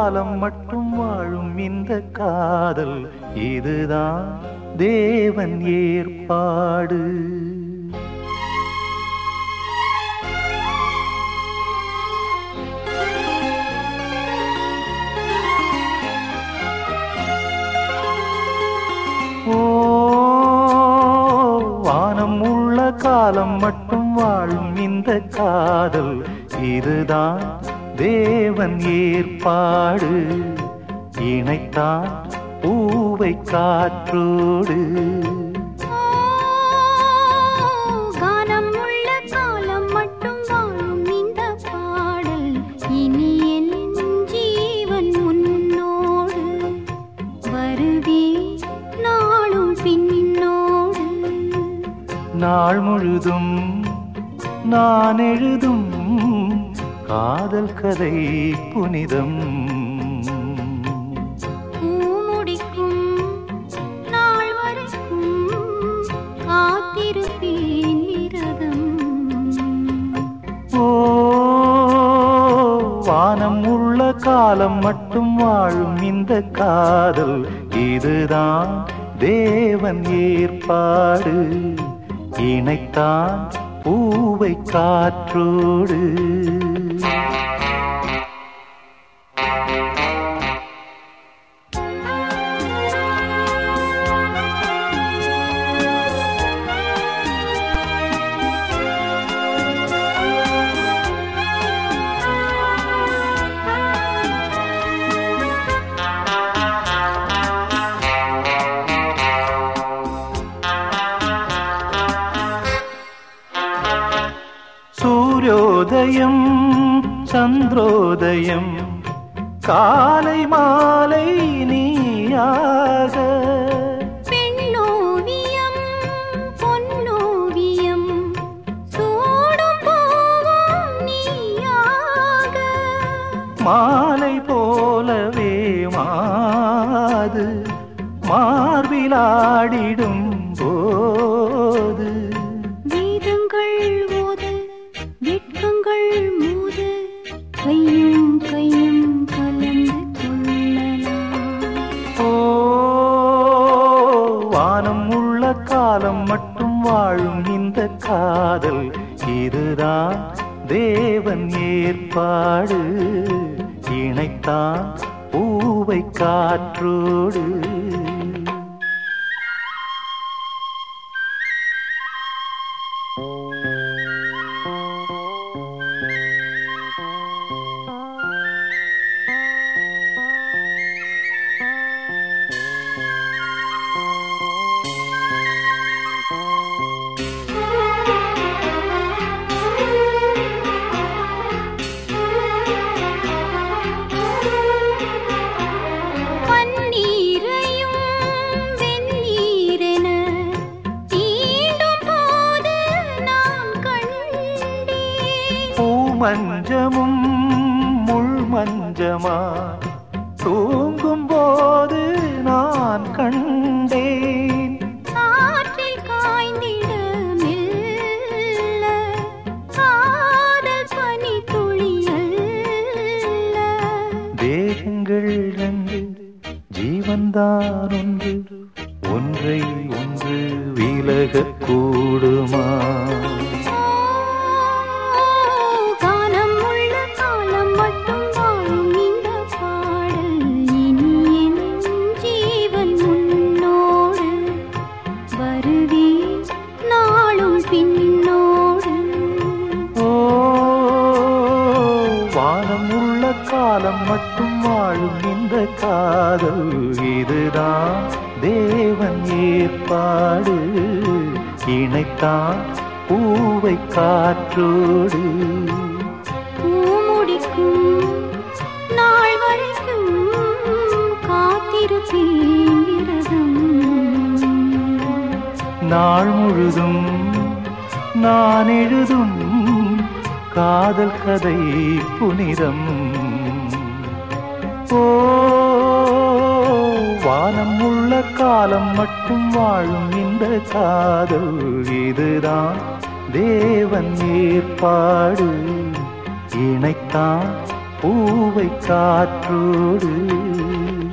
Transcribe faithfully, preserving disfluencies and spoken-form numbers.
காலம் மட்டும் வாழும் இந்த காதல் இதுதான் தேவன் ஏற்பாடு. ஓ வானம் உள்ள காலம் மட்டும் வாழும் இந்த காதல் இதுதான் தேவன் ஏற்பாடு. இணைத்தான் பூவை காற்றோடு. கானம் உள்ள காலம் மட்டும் வாழும் இந்த பாடல் இனி என் ஜீவன் உன்னோடு. வருவே நாளும் பின்னோடு. நாள் முழுதும் நான் எழுதும் காதல் கதை புனிதம். பூமுடிக்கும் நாள் வரைக்கும் காத்திருப்பேன் விரதம். ஓ வானம் உள்ள காலம் மட்டும் வாழும் இந்த காதல் இதுதான் தேவன் ஏற்பாடு. இணைத்தான் பூவை காற்றோடு. சூரியோதயம் சந்திரோதயம் காலை மாலை நீயாக. பெண்ணோவியம் பொன்னோவியம் சூடும் போவும் நீயாக. மாலை போலவே மாது மார்பிலாடிடும் போது. வேதங்கள் ஓது வெட்கங்கள் மூது கையும் கையும் கலந்து கொள்ளலாம். ஓ வானம் உள்ள காலம் மட்டும் வாழும் இந்த காதல் இதுதான் தேவன் ஏற்பாடு. இணைத்தான் பூவை காற்றோடு. மஞ்சமும் முள் மஞ்சமா தூங்கும் போது நான் கண்டேன். காற்றில் காய்ந்திட மெல்ல காதல் பனி துளியல்ல. தேகங்கள் ரெண்டு ஜீவன்தான் ஒன்று ஒன்றை ஒன்று விலகக் கூடுமா? காலம் மட்டும் வாழும் இந்த காதல் இதுதான் தேவன் ஏற்பாடு. இணைத்தான் பூவை காற்றோடு. பூமுடிக்கும் நாள் வரைக்கும் காத்திருப்பேன் விரதம். நாள் முழுதும் நான் எழுதும் காதல் கதை புனிதம். ஓ வானம் உள்ள காலம் மட்டும் வாழும் இந்த காதல் இதுதான் தேவன் ஏற்பாடு. இணைத்தான் பூவை காற்றோடு